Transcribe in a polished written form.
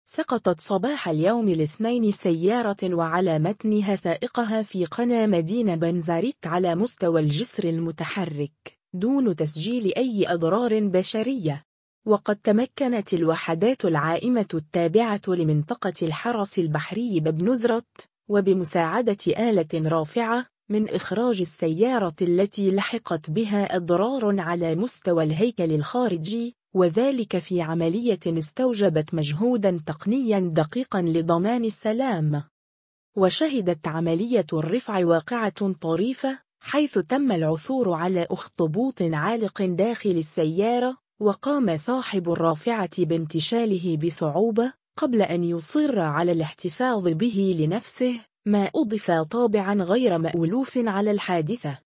سقطت صباح اليوم الاثنين سيارة وعلى متنها سائقها في قنا مدينة بنزرت على مستوى الجسر المتحرك دون تسجيل أي أضرار بشرية. وقد تمكنت الوحدات العائمة التابعة لمنطقة الحرس البحري ببنزرت وبمساعدة آلة رافعة من إخراج السيارة التي لحقت بها أضرار على مستوى الهيكل الخارجي، وذلك في عملية استوجبت مجهوداً تقنياً دقيقاً لضمان السلام. وشهدت عملية الرفع واقعة طريفة حيث تم العثور على أخطبوط عالق داخل السيارة، وقام صاحب الرافعة بانتشاله بصعوبة قبل أن يصر على الاحتفاظ به لنفسه، ما أضفى طابعاً غير مألوف على الحادثة.